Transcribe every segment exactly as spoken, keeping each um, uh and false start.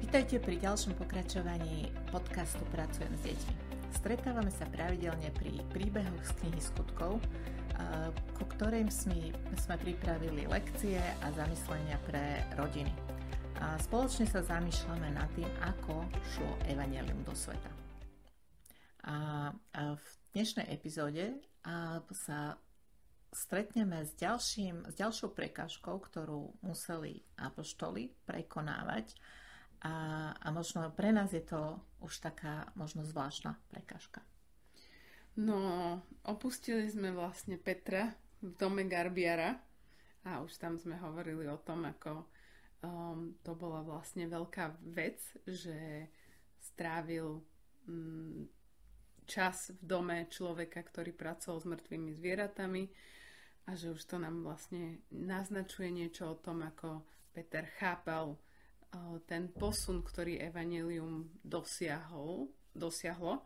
Vítajte pri ďalšom pokračovaní podcastu Pracujem s deťmi. Stretávame sa pravidelne pri príbehoch z knihy skutkov, ku ktorým sme, sme pripravili lekcie a zamyslenia pre rodiny. A spoločne sa zamýšľame nad tým, ako šlo evanjelium do sveta. A v dnešnej epizóde sa stretneme s, ďalším, s ďalšou prekážkou, ktorú museli apoštoli prekonávať. A, a možno pre nás je to už taká možno zvláštna prekážka. No, opustili sme vlastne Petra v dome Garbiara a už tam sme hovorili o tom, ako um, to bola vlastne veľká vec, že strávil um, čas v dome človeka, ktorý pracoval s mŕtvými zvieratami a že už to nám vlastne naznačuje niečo o tom, ako Peter chápal ten posun, ktorý evanjelium dosiahol, dosiahlo.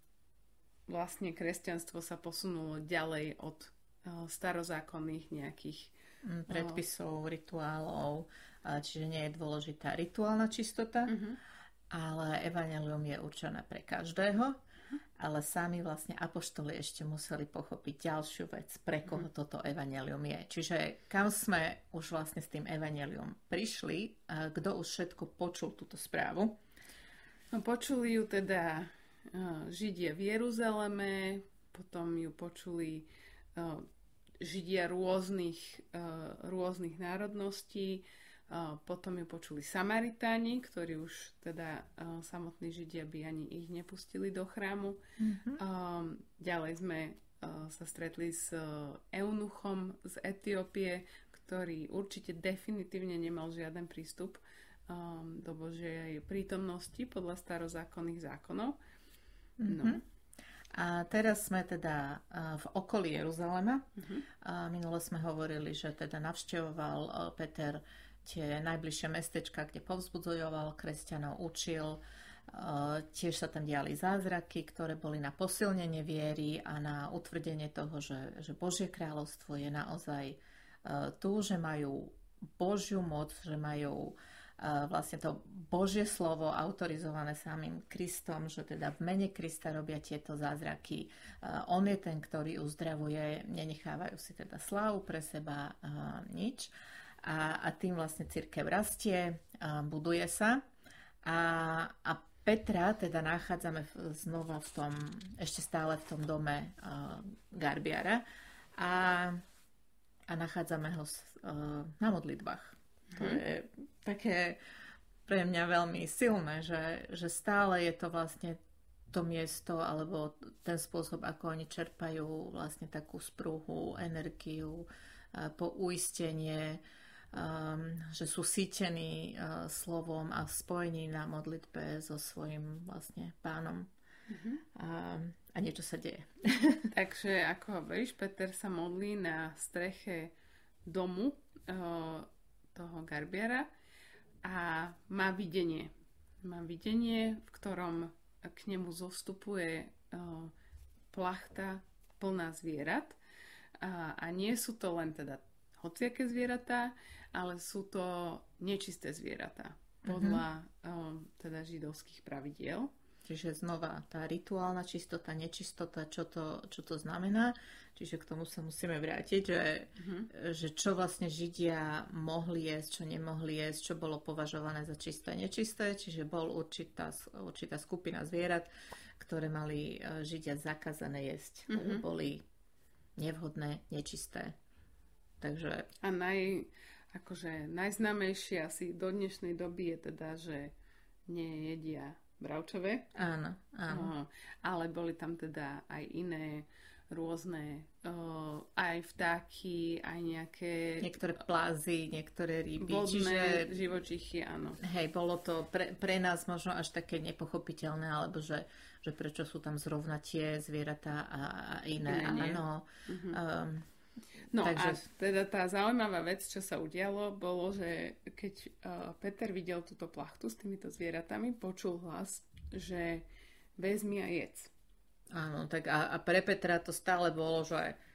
Vlastne kresťanstvo sa posunulo ďalej od starozákonných nejakých predpisov, rituálov, čiže nie je dôležitá rituálna čistota, uh-huh. ale evanjelium je určené pre každého. Ale sami vlastne apoštoli ešte museli pochopiť ďalšiu vec, pre koho toto evanjelium je. Čiže kam sme už vlastne s tým evanjelium prišli, a kto už všetko počul túto správu? No, počuli ju teda uh, Židia v Jeruzaleme, potom ju počuli uh, Židia rôznych, uh, rôznych národností, Uh, potom ju počuli Samaritáni, ktorí už teda uh, samotní Židia by ani ich nepustili do chrámu. Mm-hmm. Uh, ďalej sme uh, sa stretli s uh, eunuchom z Etiópie, ktorý určite definitívne nemal žiaden prístup um, do Božej prítomnosti podľa starozákonných zákonov. Mm-hmm. No. A teraz sme teda v okolí Jeruzalema. Uh-huh. A minule sme hovorili, že teda navštevoval Peter tie najbližšie mestečka, kde povzbudzoval kresťanov, učil. Tiež sa tam diali zázraky, ktoré boli na posilnenie viery a na utvrdenie toho, že, že Božie kráľovstvo je naozaj tu, že majú Božiu moc, že majú vlastne to Božie slovo autorizované samým Kristom, že teda v mene Krista robia tieto zázraky. On je ten, ktorý uzdravuje, nenechávajú si teda slávu pre seba, nič. A, a tým vlastne cirkev rastie, buduje sa. A, a Petra teda nachádzame v, znova v tom, ešte stále v tom dome uh, Garbiara a, a nachádzame ho uh, na modlitbách. To hmm. je také pre mňa veľmi silné, že, že stále je to vlastne to miesto alebo ten spôsob, ako oni čerpajú vlastne takú sprúhu, energiu, uh, po uistenie, Um, že sú sítení uh, slovom a spojení na modlitbe so svojím vlastne pánom. Uh-huh. Um, a niečo sa deje. Takže ako hovoríš, Peter sa modlí na streche domu uh, toho Garbiara a má videnie. Má videnie, v ktorom k nemu zostupuje uh, plachta plná zvierat a, a nie sú to len teda hociaké zvieratá, ale sú to nečisté zvieratá podľa mm-hmm. um, teda židovských pravidiel. Čiže znova tá rituálna čistota, nečistota, čo to, čo to znamená. Čiže k tomu sa musíme vrátiť, že, mm-hmm. že čo vlastne Židia mohli jesť, čo nemohli jesť, čo bolo považované za čisté, nečisté. Čiže bol určitá, určitá skupina zvierat, ktoré mali Židia zakázané jesť. Mm-hmm. Boli nevhodné, nečisté. Takže... A naj, akože najznámejšie asi do dnešnej doby je teda, že nejedia bravčové. Áno, áno. Uh, ale boli tam teda aj iné rôzne, uh, aj vtáky, aj nejaké... Niektoré plázy, niektoré ryby. Vodné čiže, živočichy, áno. Hej, bolo to pre, pre nás možno až také nepochopiteľné, alebo že, že prečo sú tam zrovna tie zvieratá a, a iné. iné áno. Uh-huh. Um, No Takže... a teda tá zaujímavá vec, čo sa udialo, bolo, že keď uh, Peter videl túto plachtu s týmito zvieratami, počul hlas, že vezmi a jedz. Áno, tak a, a pre Petra to stále bolo, že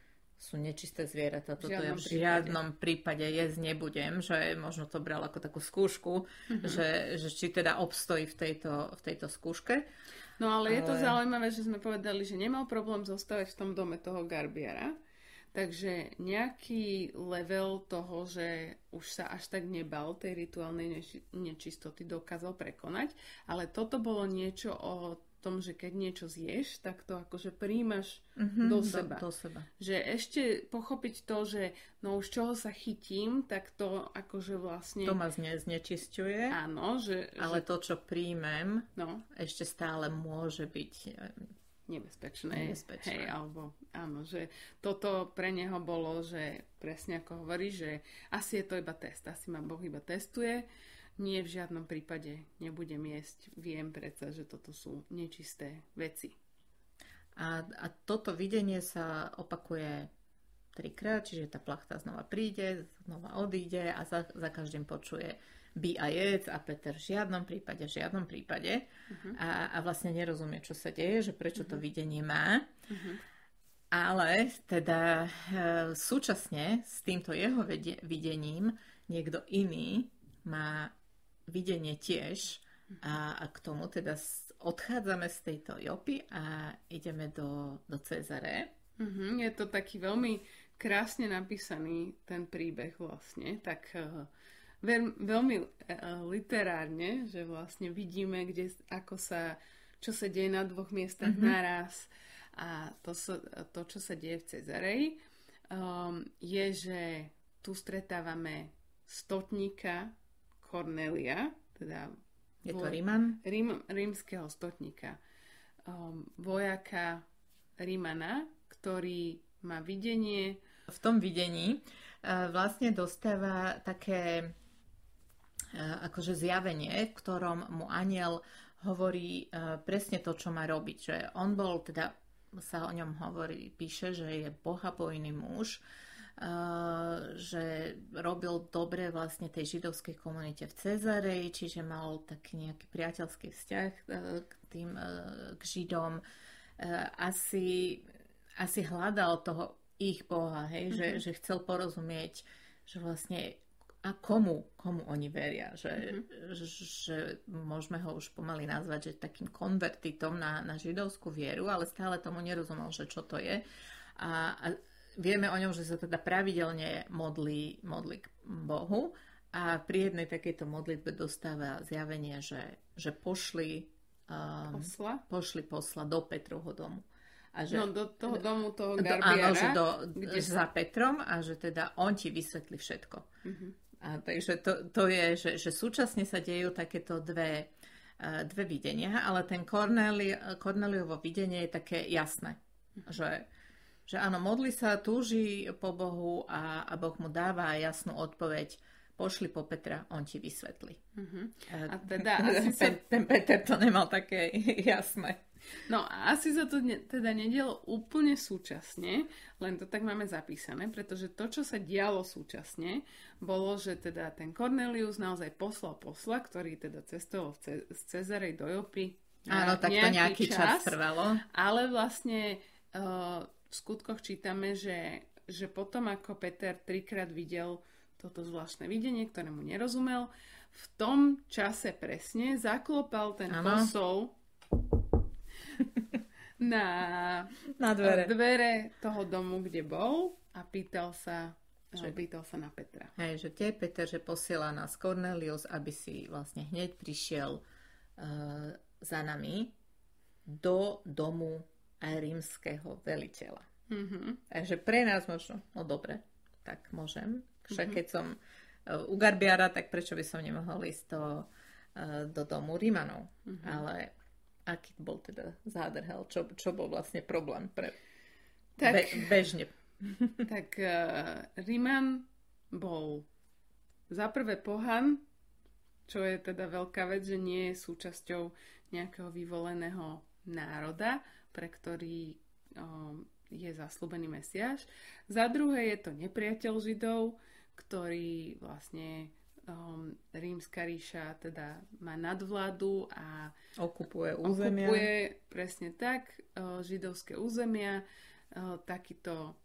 sú nečisté zvieratá. Toto ja v žiadnom žiadnom prípade jesť nebudem, že možno to bral ako takú skúšku, mm-hmm. že, že či teda obstojí v tejto, v tejto skúške. No ale, ale je to zaujímavé, že sme povedali, že nemal problém zostávať v tom dome toho garbiara. Takže nejaký level toho, že už sa až tak nebal tej rituálnej neči- nečistoty, dokázal prekonať. Ale toto bolo niečo o tom, že keď niečo zješ, tak to akože príjmaš mm-hmm, do seba. Do, do seba. Že ešte pochopiť to, že no už čoho sa chytím, tak to akože vlastne... To ma zne, znečisťuje. Áno, že... Ale že... to, čo príjmem, no. ešte stále môže byť... nebezpečné. nebezpečné. Hej, alebo áno, že toto pre neho bolo, že presne ako hovorí, že asi je to iba test. Asi ma Boh iba testuje. Nie, v žiadnom prípade nebudem jesť. Viem predsa, že toto sú nečisté veci. A, a toto videnie sa opakuje trikrát, čiže tá plachta znova príde, znova odíde a za, za každým počuje by a jedz a Peter v žiadnom prípade, v žiadnom prípade. Uh-huh. A, a vlastne nerozumie, čo sa deje, že prečo uh-huh. to videnie má. Uh-huh. Ale teda e, súčasne s týmto jeho vede- videním niekto iný má videnie tiež a, a k tomu teda odchádzame z tejto Jopy a ideme do, do Cezare. Uh-huh. Je to taký veľmi krásne napísaný ten príbeh vlastne, tak uh, veľ, veľmi uh, literárne, že vlastne vidíme, kde, ako sa, čo sa deje na dvoch miestach uh-huh. naraz a to, to, čo sa deje v Cezareji, um, je, že tu stretávame stotníka Kornélia, teda je to Ríman? Rím, rímskeho stotníka, um, vojaka Rímana, ktorý má videnie. V tom videní uh, vlastne dostáva také uh, akože zjavenie, v ktorom mu anjel hovorí uh, presne to, čo má robiť. Že on bol, teda sa o ňom hovorí, píše, že je bohabojný muž, Uh, že robil dobre vlastne tej židovskej komunite v Cezareji, čiže mal taký nejaký priateľský vzťah uh, k tým uh, k Židom. Uh, asi, asi hľadal toho ich Boha, hej? Mm-hmm. Že, že chcel porozumieť, že vlastne a komu, komu oni veria. Že, mm-hmm. že, že môžeme ho už pomaly nazvať, že takým konvertitom na, na židovskú vieru, ale stále tomu nerozumel, že čo to je. A, a vieme o ňom, že sa teda pravidelne modlí, modlí k Bohu a pri jednej takejto modlitbe dostáva zjavenie, že, že pošli, um, posla? pošli posla do Petrovho domu. A že, no do toho domu toho do, garbiara. Áno, že do, kde... za Petrom a že teda on ti vysvetlí všetko. Uh-huh. A takže to, to je, že, že súčasne sa dejú takéto dve, uh, dve videnia, ale ten Kornéli, Kornéliovo videnie je také jasné, uh-huh. že že áno, modlí sa, túži po Bohu a, a Boh mu dáva jasnú odpoveď. Pošli po Petra, on ti vysvetlí. Uh-huh. A teda asi sa... Ten Peter to nemal také jasné. No a asi sa to ne, teda nedialo úplne súčasne, len to tak máme zapísané, pretože to, čo sa dialo súčasne, bolo, že teda ten Kornélius naozaj poslal posla, ktorý teda cestoval ce, z Cezarej do Jopy. Áno, tak to nejaký čas, čas trvalo. Ale vlastne... Uh, v skutkoch čítame, že, že potom ako Peter trikrát videl toto zvláštne videnie, ktorému nerozumel, v tom čase presne zaklopal ten ano. posol na, na dvere. dvere toho domu, kde bol a pýtal sa, že pýtal sa na Petra. Hej, že tie Peter, že posiela nás Kornélius, aby si vlastne hneď prišiel uh, za nami do domu aj rímskeho veliteľa. Mm-hmm. Takže pre nás možno, no dobre, tak môžem. Však mm-hmm. keď som uh, u garbiara, tak prečo by som nemohol ísť do, uh, do domu Rímanov. Mm-hmm. Ale aký bol teda zádrhel? Čo, čo bol vlastne problém pre tak, be, bežne? Tak uh, Ríman bol za prvé pohan, čo je teda veľká vec, že nie je súčasťou nejakého vyvoleného národa, pre ktorý um, je zasľúbený Mesiáš. Za druhé je to nepriateľ Židov, ktorý vlastne um, rímska ríša teda má nadvládu a okupuje územia. Okupuje presne tak uh, židovské územia. Uh, takýto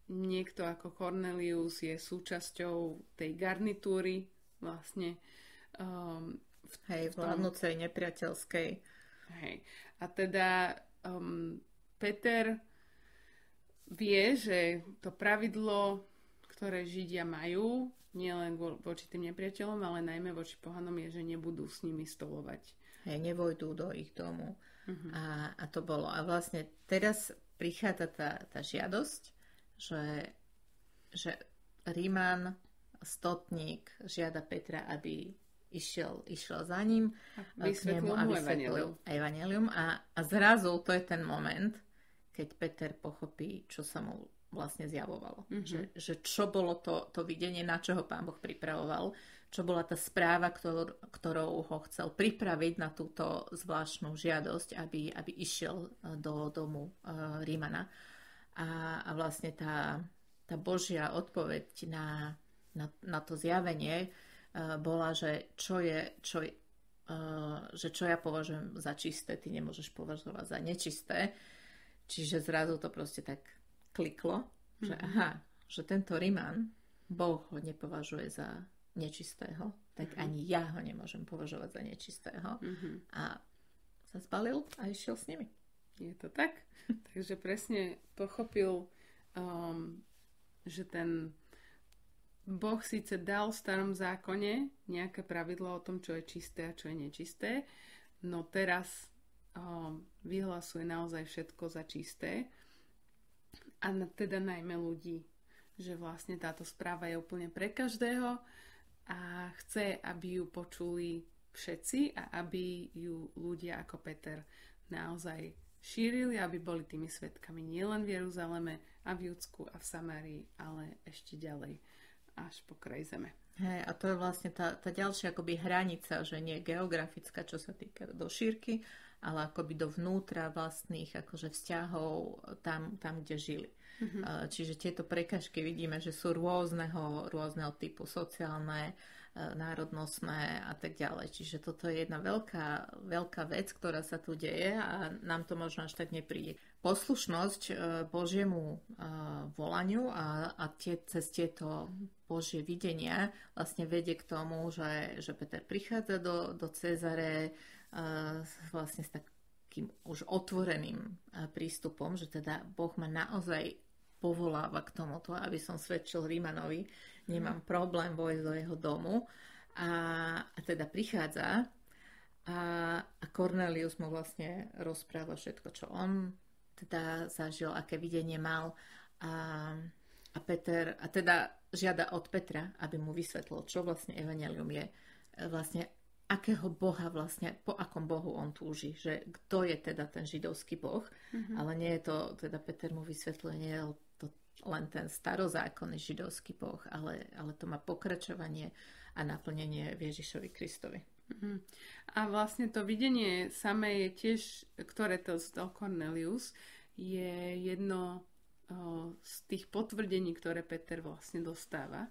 niekto ako Cornelius je súčasťou tej garnitúry vlastne um, v, Hej, v tom... vládnúcej nepriateľskej. Hej. A teda um, Peter vie, že to pravidlo, ktoré Židia majú, nielen voči tým nepriateľom, ale najmä voči pohanom, je, že nebudú s nimi stolovať. Hej, nevojdú do ich domu. Uh-huh. A, a to bolo. A vlastne teraz prichádza tá, tá žiadosť, že, že Ríman, stotník, žiada Petra, aby išiel, išiel za ním a k nemu a vysvetlil evanjelium. A, a zrazu to je ten moment, keď Peter pochopí, čo sa mu vlastne zjavovalo. Uh-huh. Že, že čo bolo to, to videnie, na čo ho Pán Boh pripravoval, čo bola tá správa, ktor, ktorou ho chcel pripraviť na túto zvláštnu žiadosť, aby, aby išiel do domu uh, Rímana. A, a vlastne tá, tá Božia odpoveď na, na, na to zjavenie uh, bola, že čo je, čo, uh, že čo ja považujem za čisté, ty nemôžeš považovať za nečisté. Čiže zrazu to proste tak kliklo, že mm-hmm. aha, že tento Riman, Boh ho nepovažuje za nečistého, tak mm-hmm. ani ja ho nemôžem považovať za nečistého. Mm-hmm. A sa zbalil a išiel s nimi. Je to tak? Takže presne pochopil, um, že ten Boh síce dal v starom zákone nejaké pravidlo o tom, čo je čisté a čo je nečisté, no teraz um, vyhlasuje naozaj všetko za čisté. A teda najmä ľudí, že vlastne táto správa je úplne pre každého a chce, aby ju počuli všetci a aby ju ľudia ako Peter naozaj šírili, aby boli tými svedkami nielen v Jeruzaleme a v Judsku a v Samárii, ale ešte ďalej, až po kraj zeme. Hej, a to je vlastne tá, tá ďalšia akoby hranica, že nie geografická, čo sa týka do šírky, ale akoby dovnútra vlastných akože vzťahov tam, tam kde žili. Mm-hmm. Čiže tieto prekažky vidíme, že sú rôzneho, rôzneho typu, sociálne, národnostné a tak ďalej. Čiže toto je jedna veľká, veľká vec, ktorá sa tu deje a nám to možno až tak nepríde. Poslušnosť Božiemu volaniu a, a tie, cez tieto Božie videnia vlastne vedie k tomu, že, že Peter prichádza do, do Cezare vlastne s takým už otvoreným prístupom, že teda Boh ma naozaj povoláva k tomuto, aby som svedčil Rímanovi, nemám problém vojsť do jeho domu a, a teda prichádza a, a Cornelius mu vlastne rozpráva všetko, čo on teda zažil, aké videnie mal a, a Peter, a teda žiada od Petra, aby mu vysvetlil, čo vlastne evanjelium je, vlastne akého Boha vlastne, po akom Bohu on túži, že kto je teda ten židovský Boh, mm-hmm. ale nie je to, teda Peter mu vysvetľuje, nie je to len ten starozákonný židovský Boh, ale, ale to má pokračovanie a naplnenie v Ježišovi Kristovi. Mm-hmm. A vlastne to videnie samé je tiež, ktoré to zdal Cornelius, je jedno o, z tých potvrdení, ktoré Peter vlastne dostáva,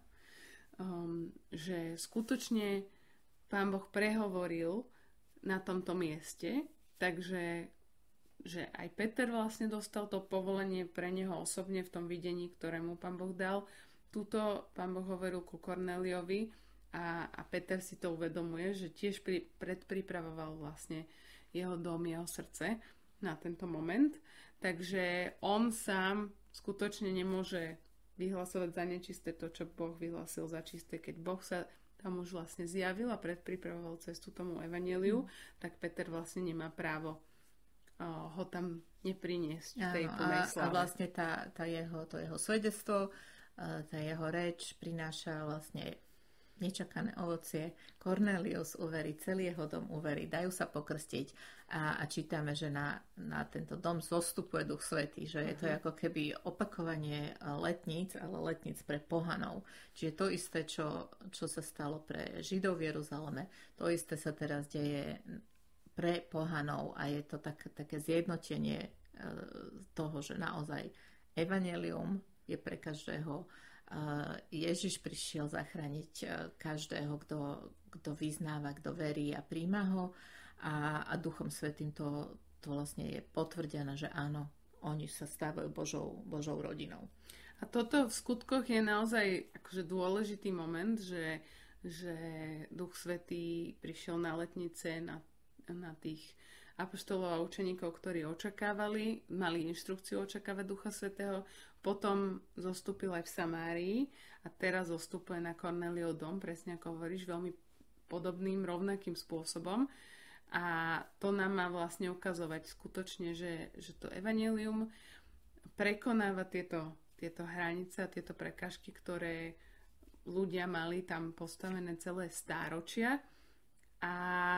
um, že skutočne Pán Boh prehovoril na tomto mieste, takže že aj Peter vlastne dostal to povolenie pre neho osobne v tom videní, ktoré mu Pán Boh dal. Tuto Pán Boh hovoril ku Kornéliovi a, a Peter si to uvedomuje, že tiež pri, predpripravoval vlastne jeho dom, jeho srdce na tento moment. Takže on sám skutočne nemôže vyhlasovať za nečisté to, čo Boh vyhlasil za čisté. Keď Boh sa tam už vlastne zjavil a predpripravoval cestu tomu evanjeliu, mm. tak Peter vlastne nemá právo uh, ho tam nepriniesť v tej plnej sláve. A vlastne tá, tá jeho, to jeho svedectvo, uh, tá jeho reč prináša vlastne nečakané ovocie. Cornelius uverí, celý jeho dom uverí, dajú sa pokrstiť a, a čítame, že na, na tento dom zostupuje Duch Svätý, že je to uh-huh. ako keby opakovanie letníc, ale letníc pre pohanov. Čiže to isté, čo, čo sa stalo pre Židov v Jeruzaleme, to isté sa teraz deje pre pohanov a je to tak, také zjednotenie e, toho, že naozaj evanjelium je pre každého. Ježiš prišiel zachrániť každého, kto, kto vyznáva, kto verí a príjma ho a, a Duchom Svätým to, to vlastne je potvrdené, že áno, oni sa stávajú Božou, Božou rodinou. A toto v skutkoch je naozaj akože dôležitý moment, že, že Duch Svätý prišiel na letnice na, na tých apoštolov a učeníkov, ktorí očakávali, mali inštrukciu očakávať Ducha Svätého, potom zostúpil aj v Samárii a teraz zostupuje na Kornéliov dom, presne ako hovoríš, veľmi podobným, rovnakým spôsobom. A to nám má vlastne ukazovať skutočne, že, že to evanjelium prekonáva tieto, tieto hranice a tieto prekážky, ktoré ľudia mali tam postavené celé stáročia a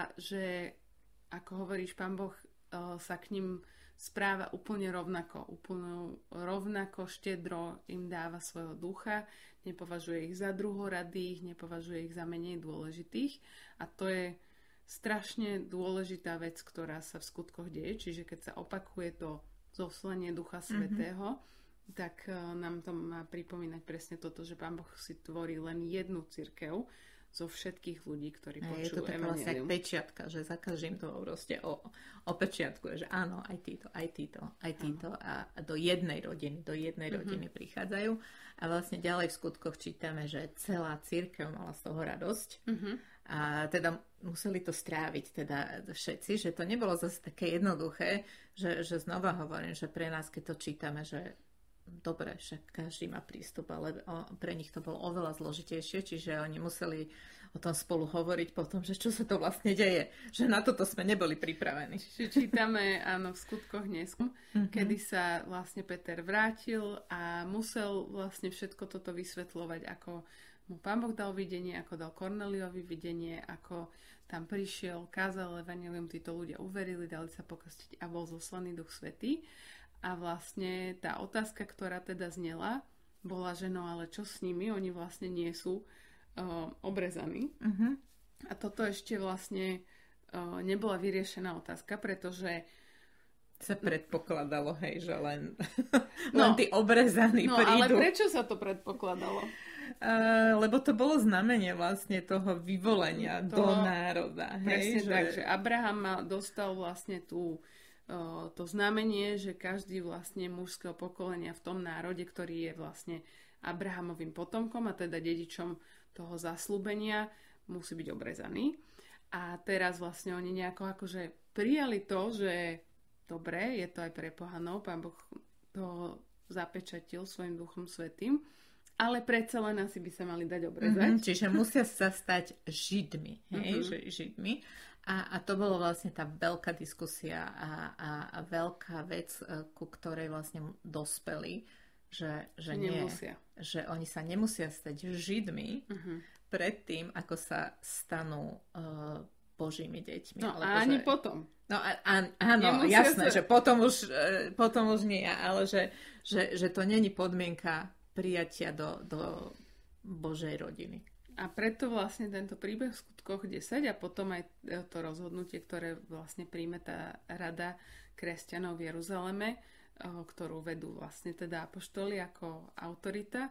že, ako hovoríš, Pán Boh sa k ním správa úplne rovnako, úplne rovnako štedro im dáva svojho ducha, nepovažuje ich za druhoradých, nepovažuje ich za menej dôležitých a to je strašne dôležitá vec, ktorá sa v skutkoch deje, čiže keď sa opakuje to zoslanie Ducha Svätého, mm-hmm. tak nám to má pripomínať presne toto, že Pán Boh si tvorí len jednu cirkev zo všetkých ľudí, ktorí počujú evanjelium. Je to taká vlastne pečiatka, že za každým to proste o, o pečiatku, že áno, aj títo, aj títo, aj títo a do jednej rodiny, do jednej mm-hmm. rodiny prichádzajú a vlastne ďalej v skutkoch čítame, že celá cirkev mala z toho radosť mm-hmm. a teda museli to stráviť teda všetci, že to nebolo zase také jednoduché, že, že znova hovorím, že pre nás, keď to čítame, že dobre, však každý má prístup, ale pre nich to bolo oveľa zložitejšie, čiže oni museli o tom spolu hovoriť potom, že čo sa to vlastne deje, že na toto sme neboli pripravení. Čiže čítame, áno, v skutkoch dneska, mm-hmm. kedy sa vlastne Peter vrátil a musel vlastne všetko toto vysvetľovať, ako mu Pán Boh dal videnie, ako dal Kornéliovi videnie, ako tam prišiel, kázal evanjelium, títo ľudia uverili, dali sa pokrstiť a bol zoslaný Duch Svätý. A vlastne tá otázka, ktorá teda znela, bola, že no ale čo s nimi? Oni vlastne nie sú uh, obrezaní. Uh-huh. A toto ešte vlastne uh, nebola vyriešená otázka, pretože sa predpokladalo, hej, že len, no, len tí obrezaní no, prídu. No ale prečo sa to predpokladalo? Uh, lebo to bolo znamenie vlastne toho vyvolenia toho, do národa. Presne hej, tak, že... že Abraham dostal vlastne tú to znamenie, že každý vlastne mužského pokolenia v tom národe, ktorý je vlastne Abrahamovým potomkom a teda dedičom toho zasľúbenia, musí byť obrezaný. A teraz vlastne oni nejako akože prijali to, že dobre, je to aj pre pohanov, Pán Boh to zapečatil svojim Duchom Svätým, ale predsa len asi by sa mali dať obrezať. Mm-hmm, čiže musia sa stať Židmi, hej, mm-hmm. že Židmi. A, a to bolo vlastne tá veľká diskusia a, a, a veľká vec, ku ktorej vlastne dospeli, že, že, nie, že oni sa nemusia stať Židmi uh-huh. predtým, ako sa stanú uh, Božími deťmi. No alebo a ani že... potom. No a, a, áno, nemusia jasné, sa... že potom už, uh, potom už nie, ale že, že, že to není podmienka prijatia do, do Božej rodiny. A preto vlastne tento príbeh v skutkoch desať a potom aj to rozhodnutie, ktoré vlastne príjme tá rada kresťanov v Jeruzaleme, ktorú vedú vlastne teda apoštoli ako autorita,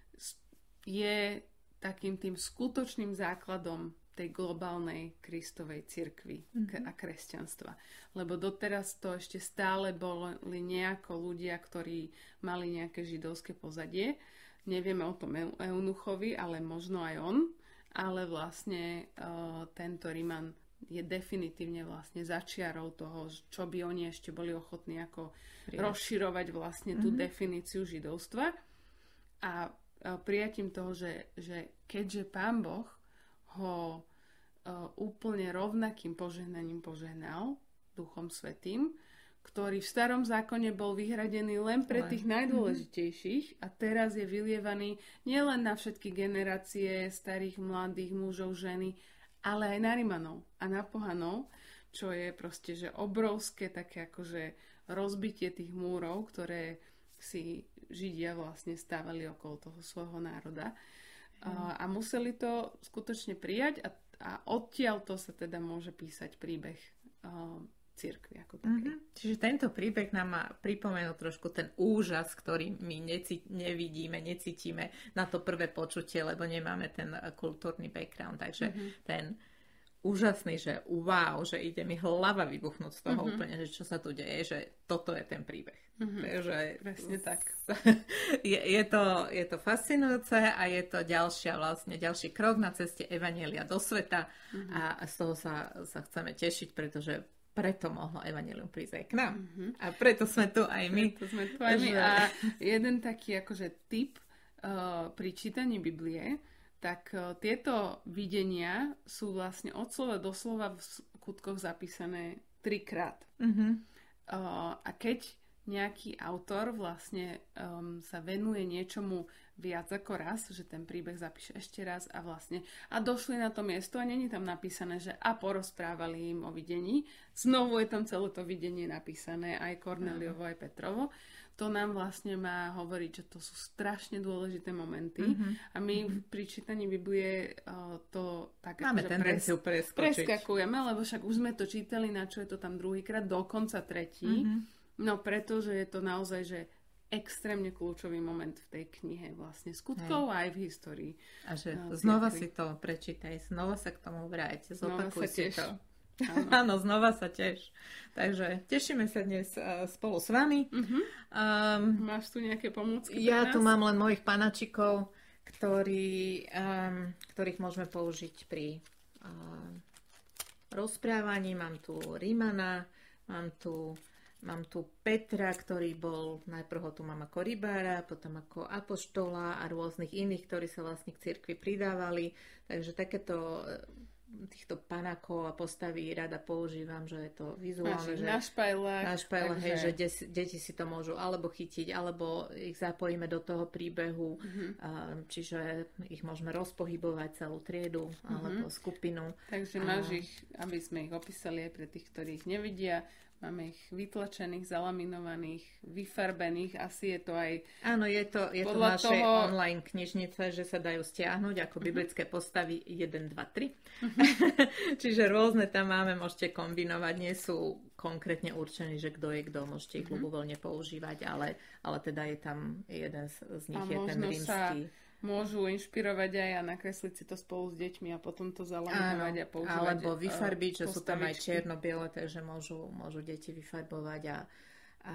je takým tým skutočným základom tej globálnej Kristovej cirkvi mm-hmm. a kresťanstva. Lebo doteraz to ešte stále boli nejako ľudia, ktorí mali nejaké židovské pozadie. Nevieme o tom eunuchovi, ale možno aj on. Ale vlastne uh, tento Riman je definitívne vlastne začiarou toho, čo by oni ešte boli ochotní ako Prijať. rozširovať vlastne tú mm-hmm. definíciu židovstva. A uh, prijatím toho, že, že keďže Pán Boh ho uh, úplne rovnakým požehnaním požehnal Duchom Svätým, ktorý v starom zákone bol vyhradený len pre tých najdôležitejších a teraz je vylievaný nielen na všetky generácie starých, mladých, mužov, ženy, ale aj na Rimanov a na pohanov, čo je proste že obrovské také akože rozbitie tých múrov, ktoré si Židia vlastne stávali okolo toho svojho národa. Mm. A, a museli to skutočne prijať a, a odtiaľ to sa teda môže písať príbeh uh, cirkvi ako také. Mm-hmm. Čiže tento príbeh nám má pripomenúť trošku ten úžas, ktorý my neci- nevidíme, necítime na to prvé počutie, lebo nemáme ten kultúrny background. Takže mm-hmm. ten úžasný, že wow, že ide mi hlava vybuchnúť z toho mm-hmm. úplne, že čo sa tu deje, že toto je ten príbeh. Mm-hmm. Takže presne tak. Je, je, to, je to fascinujúce a je to ďalšia vlastne, ďalší krok na ceste evanjelia do sveta mm-hmm. a, a z toho sa, sa chceme tešiť, pretože preto mohlo evanjelium prísť aj k nám. Mm-hmm. A preto sme tu aj my. Preto sme tu aj my. A jeden taký akože tip uh, pri čítaní Biblie, tak uh, tieto videnia sú vlastne od slova do slova v skutkoch zapísané trikrát. Mm-hmm. Uh, a keď nejaký autor vlastne um, sa venuje niečomu viac ako raz, že ten príbeh zapíše ešte raz a vlastne a došli na to miesto a není tam napísané, že a porozprávali im o videní. Znovu je tam celé to videnie napísané aj Korneliovo, aj Petrovo. To nám vlastne má hovoriť, že to sú strašne dôležité momenty mm-hmm. a my mm-hmm. pri čítaní Biblie uh, to tak máme tendenciu pres, preskakujeme, lebo však už sme to čítali, na čo je to tam druhýkrát, dokonca tretí. Mm-hmm. No pretože je to naozaj, že extrémne kľúčový moment v tej knihe vlastne skutkov aj v histórii. A že uh, znova si to prečítaj, znova sa k tomu vráť, zopakuj si to. Áno. Áno, znova sa tiež. Takže tešíme sa dnes uh, spolu s vami. Uh-huh. Um, Máš tu nejaké pomôcky? Ja tu mám len mojich panačikov, ktorí, um, ktorých môžeme použiť pri uh, rozprávaní. Mám tu Rímana, mám tu, mám tu Petra, ktorý bol, najprv ho tu mám ako rybára, potom ako apoštola a rôznych iných, ktorí sa vlastne k cirkvi pridávali. Takže takéto týchto panákov a postaví rada používam, že je to vizuálne, že na špajlách, na špajlách takže... hej, že deti, deti si to môžu alebo chytiť, alebo ich zapojíme do toho príbehu, mm-hmm. čiže ich môžeme rozpohybovať celú triedu mm-hmm. alebo skupinu. Takže máš a... ich, aby sme ich opísali aj pre tých, ktorí ich nevidia. Máme ich vytlačených, zalaminovaných, vyfarbených. Asi je to aj... Áno, je to, je to v našej toho... online knižnice, že sa dajú stiahnuť ako biblické postavy jeden, dva, tri. Uh-huh. Čiže rôzne tam máme, môžete kombinovať. Nie sú konkrétne určení, že kto je kto. Môžete ich uh-huh. ľubovoľne používať, ale, ale teda je tam jeden z, z nich, a je ten rímsky. Môžu inšpirovať aj a nakresliť si to spolu s deťmi a potom to zalaminovať a používať. Alebo vyfarbiť, že sú tam aj čierno-biele, takže môžu, môžu deti vyfarbovať a, a,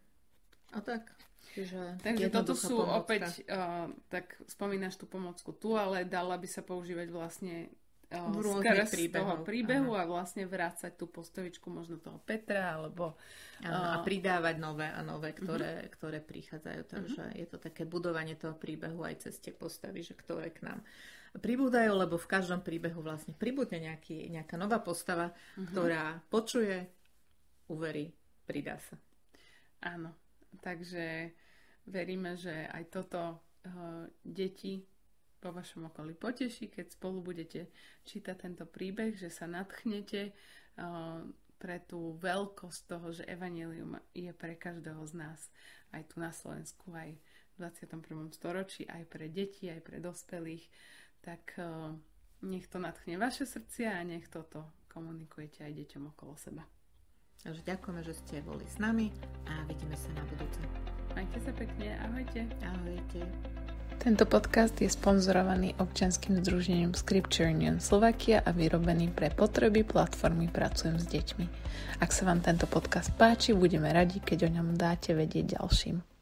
a tak. Čiže takže toto sú pomocka. Opäť, uh, tak spomínaš tú pomocku tu, ale dala by sa používať vlastne uh, skrz toho príbehu aha. a vlastne vrácať tú postavičku možno toho Petra, alebo Áno, a pridávať nové a nové, ktoré, uh-huh. ktoré prichádzajú. Takže uh-huh. je to také budovanie toho príbehu aj cez tie postavy, že ktoré k nám pribúdajú, lebo v každom príbehu vlastne pribudne nejaký, nejaká nová postava, uh-huh. ktorá počuje, uverí, pridá sa. Áno, takže veríme, že aj toto uh, deti vo vašom okolí poteší, keď spolu budete čítať tento príbeh, že sa nadchnete uh, pre tú veľkosť toho, že evanjelium je pre každého z nás, aj tu na Slovensku, aj v dvadsiatom prvom storočí, aj pre deti, aj pre dospelých, tak uh, nech to nadchne vaše srdcia a nech toto komunikujete aj deťom okolo seba. Takže ďakujeme, že ste boli s nami a vidíme sa na budúce. Majte sa pekne, ahojte. Ahojte. Tento podcast je sponzorovaný občianskym združením Scripture Union Slovakia a vyrobený pre potreby platformy Pracujem s deťmi. Ak sa vám tento podcast páči, budeme radi, keď o ňom dáte vedieť ďalším.